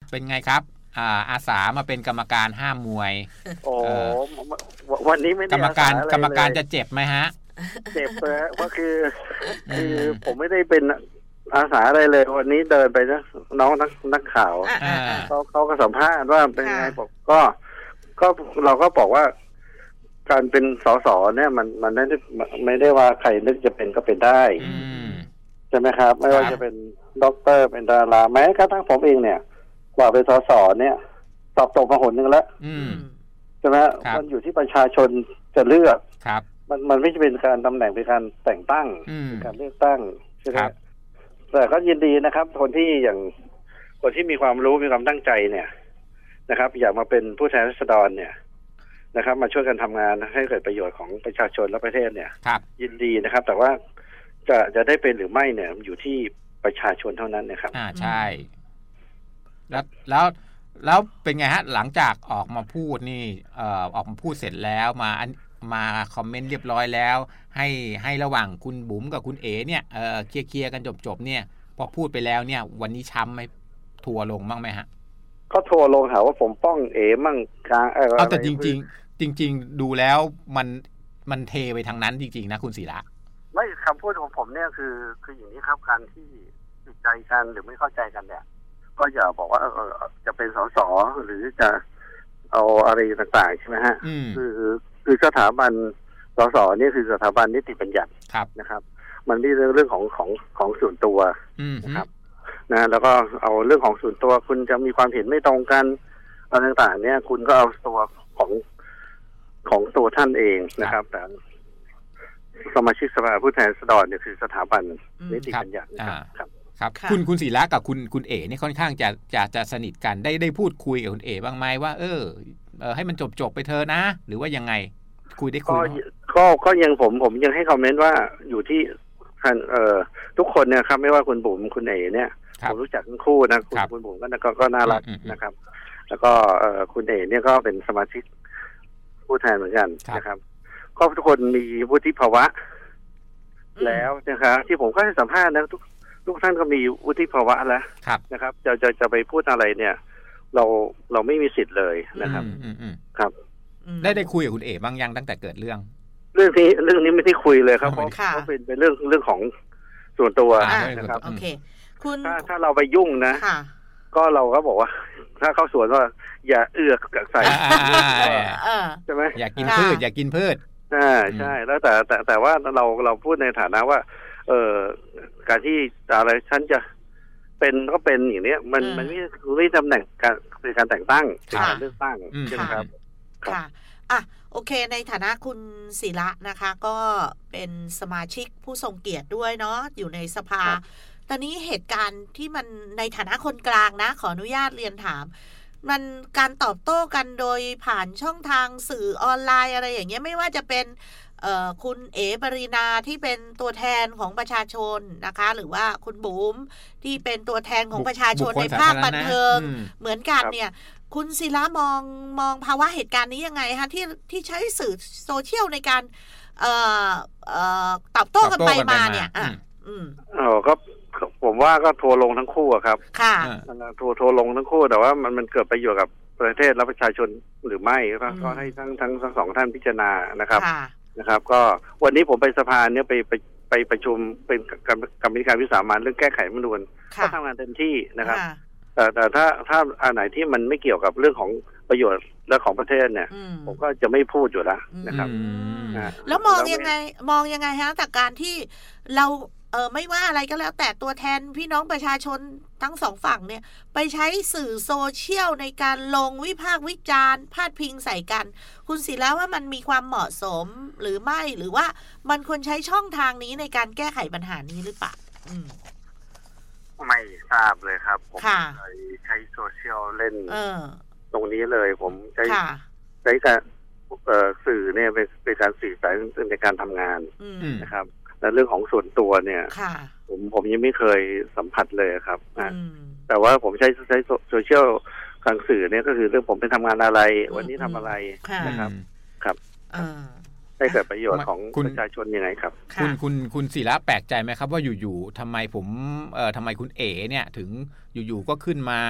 เป็นไงครับอาสามาเป็นกรรมการห้ามมวยโอ้วันนี้ไม่ได้กรรมการจะเจ็บไหมฮะเจ็บเลยก็คือผมไม่ได้เป็นอาสาอะไรเลยวันนี้เดินไปนะน้องนักข่าวเขาก็สัมภาษณ์ว่าเป็นไงบอกก็เราก็บอกว่าการเป็นสสเนี่ยมันไม่ได้ว่าใครนึกจะเป็นก็เป็นได้ใช่ไหมครับไม่ว่าจะเป็นด็อกเตอร์เป็นดาราแม้กระทั่งผมเองเนี่ยกว่าเป็นสสเนี่ยสอบตกมาหนนึงแล้วใช่ไหมมันอยู่ที่ประชาชนจะเลือกมันไม่ใช่เป็นการตำแหน่งเป็นการแต่งตั้งเป็นการเลือกตั้งใช่ไหมแต่ก็ยินดีนะครับคนที่มีความรู้มีความตั้งใจเนี่ยนะครับอยากมาเป็นผู้แทนราษฎรเนี่ยนะครับมาช่วยกันทำงานให้เกิดประโยชน์ของประชาชนและประเทศเนี่ยยินดีนะครับแต่ว่าจะได้เป็นหรือไม่เนี่ยอยู่ที่ประชาชนเท่านั้นนะครับใช่แล้วเป็นไงฮะหลังจากออกมาพูดนี่ออกมาพูดเสร็จแล้วมาคอมเมนต์เรียบร้อยแล้วให้ระหว่างคุณบุ๋มกับคุณเอ๋เนี่ยเคลียร์กันจบเนี่ยพอพูดไปแล้วเนี่ยวันนี้ช้ำไหมทัวลงบ้างไหมฮะก็ทัวลงหาว่าผมป้องเอ๋มั่งกลางแต่จริงดูแล้วมันเทไปทางนั้นจริงๆนะคุณศิระไม่คำพูดของผมเนี่ยคืออย่างนี้ครับการที่ติดใจกันหรือไม่เข้าใจกันเนี่ยก็อย่าบอกว่าจะเป็นสสหรือจะเอาอะไรต่างๆใช่ไหมฮะคือสถาบันสสนี่คือสถาบันนิติบัญญัตินะครับมันไม่เรื่องของส่วนตัวนะครับนะแล้วก็เอาเรื่องของส่วนตัวคุณจะมีความเห็นไม่ตรงกันอะไรต่างๆเนี่ยคุณก็เอาตัวของตัวท่านเองนะครับแต่สมาชิกสภาผู้แทนราษฎรเนี่ยคือสถาบันนิติบัญญัติครับคุณศิระกับคุณเอ๋นี่ค่อนข้างจะสนิทกันได้พูดคุยกับคุณเอ๋บ้างไหมว่าให้มันจบไปเธอนะหรือว่ายังไงคุยก็ยังผมยังให้คอมเมนต์ว่าอยู่ที่ทุกคนเนี่ยครับไม่ว่าคุณบุ๋มคุณเอ๋เนี่ยผมรู้จักทั้งคู่นะคุณบุ๋มก็น่ารักนะครับแล้วก็คุณเอ๋เนี่ยก็เป็นสมาชิกผู้แทนเหมือนกันนะครับก็ทุกคนมีวุฒิภาวะแล้วนะครับที่ผมก็ให้สัมภาษณ์นะทุกท่านก็มีวุฒิภาวะแล้วนะครับจะไปพูดอะไรเนี่ยเราไม่มีสิทธิ์เลยนะครับครับได้คุยกับคุณเอ๋บ้างยังตั้งแต่เกิดเรื่องนี้ไม่ได้คุยเลยครับเพราะเป็นเรื่องของส่วนตัวนะครับโอเคคุณถ้าเราไปยุ่งนะก็เราก็บอกว่าถ้าเข้าสวนว่าอย่าเอือกใส่ใช่ไหมอยากกินพืชใช่แล้วแต่ว่าเราพูดในฐานะว่าการที่อะไรฉันจะเป็นก็เป็นอย่างนี้มันไม่ตำแหน่งการแต่งตั้งการเลือกตั้งใช่ไหมครับค่ะโอเคในฐานะคุณศิระนะคะก็เป็นสมาชิกผู้ทรงเกียรติด้วยเนาะอยู่ในสภาตอนนี้เหตุการณ์ที่มันในฐานะคนกลางนะขออนุญาตเรียนถามมันการตอบโต้กันโดยผ่านช่องทางสื่อออนไลน์อะไรอย่างเงี้ยไม่ว่าจะเป็นคุณเอ๋ปรินาที่เป็นตัวแทนของประชาชนนะคะหรือว่าคุณบุ๋มที่เป็นตัวแทนของประชาชนในภาคบันเทิงเหมือนกันเนี่ยคุณศิระมองภาวะเหตุการณ์นี้ยังไงคะที่ใช้สื่อโซเชียลในการตอบโต้กันไปมาเนี่ยก็ผมว่าก็ทัวลงทั้งคู่ครับค่ะทัวลงทั้งคู่แต่ว่ามันเกิดประโยชน์กับประเทศและประชาชนหรือไม่ก็ให้ทั้งสองท่านพิจารณานะครับก็วันนี้ผมไปสภาเนี่ยไปประชุมเป็นกรรมการวิสามัญเรื่องแก้ไขรัฐธรรมนูญก็ทำงานเต็มที่นะครับแต่ถ้าอันไหนที่มันไม่เกี่ยวกับเรื่องของประโยชน์และของประเทศเนี่ยผมก็จะไม่พูดอยู่แล้วนะครับแล้วมองยังไงฮะแต่การที่เราไม่ว่าอะไรก็แล้วแต่ตัวแทนพี่น้องประชาชนทั้งสองฝั่งเนี่ยไปใช้สื่อโซเชียลในการลงวิพากษ์วิจารณ์พาดพิงใส่กันคุณศิระว่ามันมีความเหมาะสมหรือไม่หรือว่ามันควรใช้ช่องทางนี้ในการแก้ไขปัญหานี้หรือเปล่าไม่ทราบเลยครับผมใช้โซเชียลเล่นตรงนี้เลยผมใช้การสื่อเนี่ยเป็นการสื่อสารในการทำงานนะครับและเรื่องของส่วนตัวเนี่ยผมยังไม่เคยสัมผัสเลยครับแต่ว่าผมใช้โซเชียลทางสื่อเนี่ยก็คือเรื่องผมไปทำงานอะไรวันนี้ทำอะไรนะครับครับให้เกิดประโยชน์ของประชาชนยังไงครับคุณศิระแปลกใจไหมครับว่าอยู่ๆทำไมคุณเอ๋เนี่ยถึงอยู่ๆก็ขึ้นมา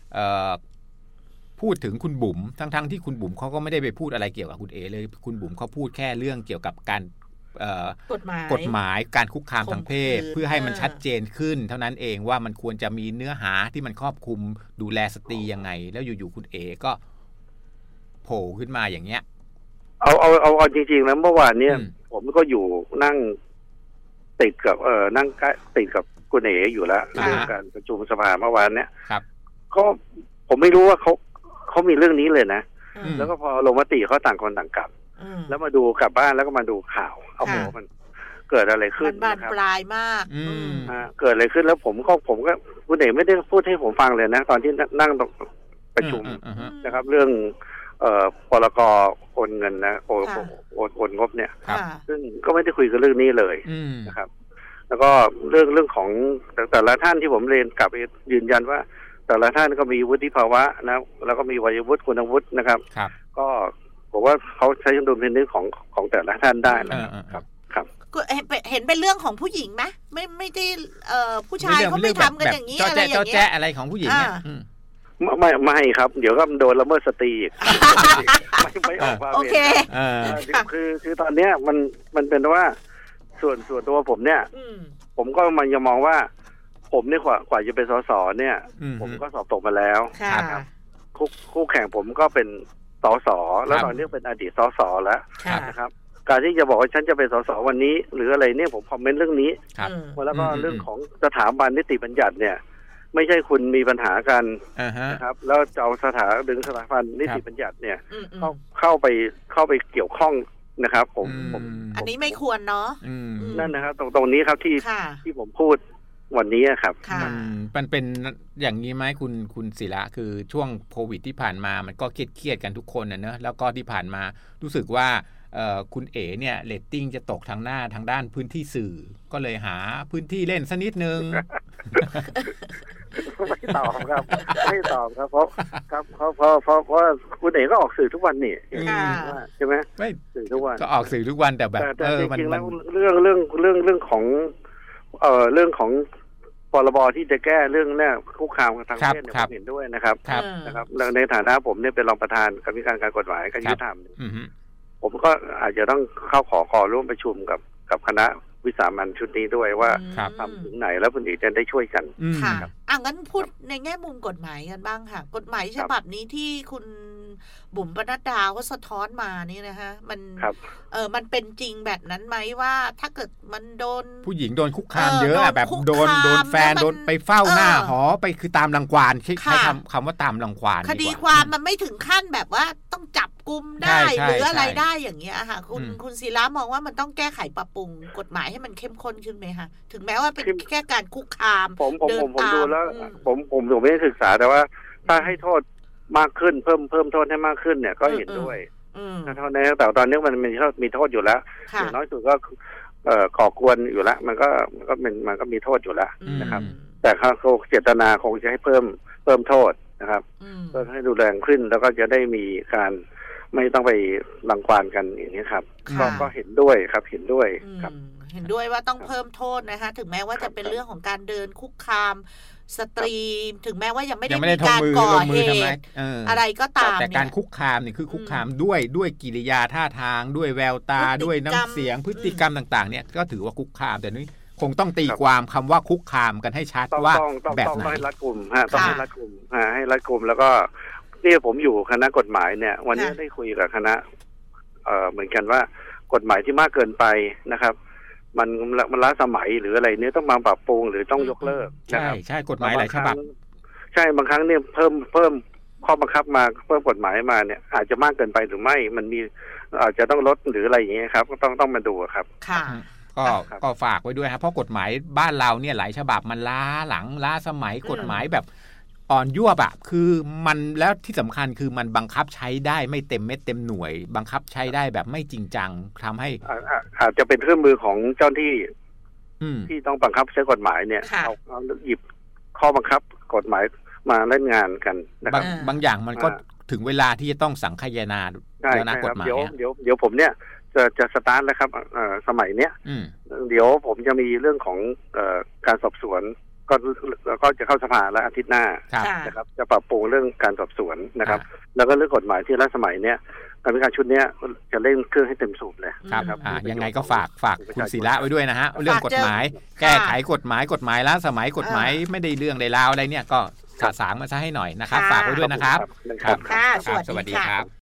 พูดถึงคุณบุ๋มทั้งที่คุณบุ๋มเขาก็ไม่ได้ไปพูดอะไรเกี่ยวกับคุณเอเลยคุณบุ๋มเขาพูดแค่เรื่องเกี่ยวกับการกฎหมายการคุกคามทางเพศเพื่อให้มันชัดเจนขึ้นเท่านั้นเองว่ามันควรจะมีเนื้อหาที่มันครอบคลุมดูแลสตรียังไงแล้วอยู่ๆคุณเอก็โผล่ขึ้นมาอย่างเงี้ยเอาจริงๆแล้วเมื่อวานเนี้ยผมก็อยู่นั่งติดกับนั่งติดกับคุณเออยู่แล้วเรื่องการประชุมสภาเมื่อวานเนี้ยครับก็ผมไม่รู้ว่าเขามีเรื่องนี้เลยนะแล้วก็พอลงมติเขาต่างคนต่างกลับแล้วมาดูกลับบ้านแล้วก็มาดูข่าวเอาโหมันเกิดอะไรขึ้นมันบานปลายมากเกิดอะไรขึ้นแล้วผมก็คุณเอกไม่ได้พูดให้ผมฟังเลยนะตอนที่นั่งประชุมนะครับเรื่องพรก.โอนเงินนะโอนงบเนี่ยซึ่งก็ไม่ได้คุยกันเรื่องนี้เลยนะครับแล้วก็เรื่องของแต่ละท่านที่ผมเรียนกลับยืนยันว่าแต่ละท่านก็มีวุฒิภาวะนะแล้วก็มีวัยวุฒิคุณวุฒินะครับก็ผมว่าเขาใช้ดุลพินิจของแต่ละท่านได้นะครับครับเห็นเป็นเรื่องของผู้หญิงไหมไม่ได้ผู้ชายเขาไม่ทำกันอย่างนี้อะไรอย่างเงี้ยอะไรของผู้หญิงเนี่ยไม่ครับเดี๋ยวก็โดนละเมิดสตรีไม่ออกมาโอเคคือตอนเนี้ยมันเป็นว่าส่วนตัวผมเนี่ยผมก็มันจะมองว่าผมเนี่ยกว่าจะเป็นสสเนี่ยผมก็สอบตกมาแล้วครับคู่แข่งผมก็เป็นสสแล้วตอนนี้เป็นอดีตสสแล้วนะครับการที่จะบอกว่าฉันจะเป็นสสวันนี้หรืออะไรเนี่ยผมคอมเมนต์เรื่องนี้แล้วก็เรื่องของสถาบันนิติบัญญัติเนี่ยไม่ใช่คุณมีปัญหากันนะครับแล้วจะเอาสถาบันนิติบัญญัติเนี่ยเข้าไปเกี่ยวข้องนะครับผมอันนี้ไม่ควรเนาะนั่นนะครับตรงนี้ครับที่ผมพูดวันนี้ครับมันเป็นอย่างนี้ไหมคุณศิระคือช่วงโควิดที่ผ่านมามันก็เครียดกันทุกคนนะเนอะแล้วก็ที่ผ่านมารู้สึกว่าคุณเอ๋เนี่ยเรตติ้งจะตกทางด้านพื้นที่สื่อก็เลยหาพื้นที่เล่นสักนิดนึงไม่ตอบครับไม่ตอบครับเพราะว่าคุณเอ๋ก็ออกสื่อทุกวันนี่ใช่ไหมไม่สื่อทุกวันก็ออกสื่อทุกวันแต่แบบจริงๆแล้วเรื่องของเรื่องของพรบที่จะแก้เรื่องเนี่ยคุกคามทางเพศเนี่ยผมเห็นด้วยนะครับในฐานะผมเนี่ยเป็นรองประธานกรรมการกฎหมายการยุติธรรมผมก็อาจจะต้องเข้าขอร่วมประชุมกับคณะวิสามัญชุดนี้ด้วยว่าทำถึงไหนแล้วคุณอีกจะได้ช่วยกันค่ะงั้นพูดในแง่มุมกฎหมายกันบ้างค่ะกฎหมายฉบับนี้ที่คุณบุ๋มปนัดดาเขาสะท้อนมานี่นะคะมันเป็นจริงแบบนั้นไหมว่าถ้าเกิดมันโดนผู้หญิงโดนคุกคามเยอะแบบโดนแฟนโดนไปเฝ้าหน้าหอไปคือตามรังควานใช้คำว่าตามรังควานคดีความมันไม่ถึงขั้นแบบว่าต้องจับกุมได้หรืออะไรได้อย่างเงี้ยค่ะคุณศิระมองว่ามันต้องแก้ไขปรับปรุงกฎหมายให้มันเข้มข้นขึ้นไหมคะถึงแม้ว่าเป็นแค่การคุกคามผมดูแล้วผมไม่ได้ศึกษาแต่ว่าถ้าให้โทษมากขึ้นเพิ่มโทษให้มากขึ้นเนี่ยก็เห็นด้วยเท่านั้นแต่ตอนนี้มันมีโทษอยู่แล้วอย่างน้อยสุดก็ก่อกวนอยู่แล้วมันก็มีโทษอยู่แล้วนะครับแต่เขาเจตนาคงจะให้เพิ่มโทษนะครับเพื่อให้ดูแรงขึ้นแล้วก็จะได้มีการไม่ต้องไปรังควานกันอย่างนี้ครับก็เห็นด้วยครับเห็นด้วยครับเห็นด้วยว่าต้องเพิ่มโทษนะคะถึงแม้ว่าจะเป็นเรื่องของการเดินคุกคามสตรีถึงแม้ว่ายังไม่ได้มีการก่อเหตุอะไรก็ตามแต่การคุกคามเนี่ยคือคุกคามด้วยกิริยาท่าทางด้วยแววตาด้วยน้ำเสียงพฤติกรรมต่างๆเนี่ยก็ถือว่าคุกคามแต่นี่คงต้องตีความคำว่าคุกคามกันให้ชัดว่าแบบไหนต้องให้รัดกุมต้องให้รัดกุมให้รัดกุมแล้วก็นี่ผมอยู่คณะกฎหมายเนี่ยวันนี้ได้คุยกับคณะเหมือนกันว่ากฎหมายที่มากเกินไปนะครับมันล้าสมัยหรืออะไรเนี่ยต้องมาปรับปรุงหรือต้องยกเลิกใช่กฎหมายหลายฉบับใช่บางครั้งเนี่ยเพิ่มข้อบังคับมาเพิ่มกฎหมายมาเนี่ยอาจจะมากเกินไปหรือไม่มันมีอาจจะต้องลดหรืออะไรอย่างเงี้ยครับต้องมาดูครับค่ะก็ฝากไว้ด้วยครับเพราะกฎหมายบ้านเราเนี่ยหลายฉบับมันล้าหลังล้าสมัยกฎหมายแบบอ่อนยวบอะคือมันแล้วที่สำคัญคือมันบังคับใช้ได้ไม่เต็มเม็ดเต็มหน่วยบังคับใช้ได้แบบไม่จริงจังทำให้อาจจะเป็นเครื่องมือของเจ้าที่ที่ต้องบังคับใช้กฎหมายเนี่ยเอาหยิบข้อบังคับกฎหมายมาเล่นงานกันนะครับบางอย่างมันก็ถึงเวลาที่จะต้องสังคายนาแล้วนะกฎหมายเดี๋ยวผมเนี่ยจะสตาร์ทแล้วครับสมัยเนี้ยเดี๋ยวผมจะมีเรื่องของการสอบสวนก็จะเข้าสภาแล้วอาทิตย์หน้านะครับจะปรับปรุงเรื่องการสอบสวนนะครับแล้วก็เรื่องกฎหมายที่รัฐสมัยเนี้ยกรรมการชุดนี้จะเร่งเครื่องให้เต็มสูบเลยครับยังไงก็ฝากคุณศิระไว้ด้วยนะฮะเรื่องกฎหมายแก้ไขกฎหมายล้าสมัยกฎหมายไม่ได้เรื่องได้ราวอะไรเนี่ยก็สะสางมาซะให้หน่อยนะครับฝากไว้ด้วยนะครับค่ะสวัสดีครับ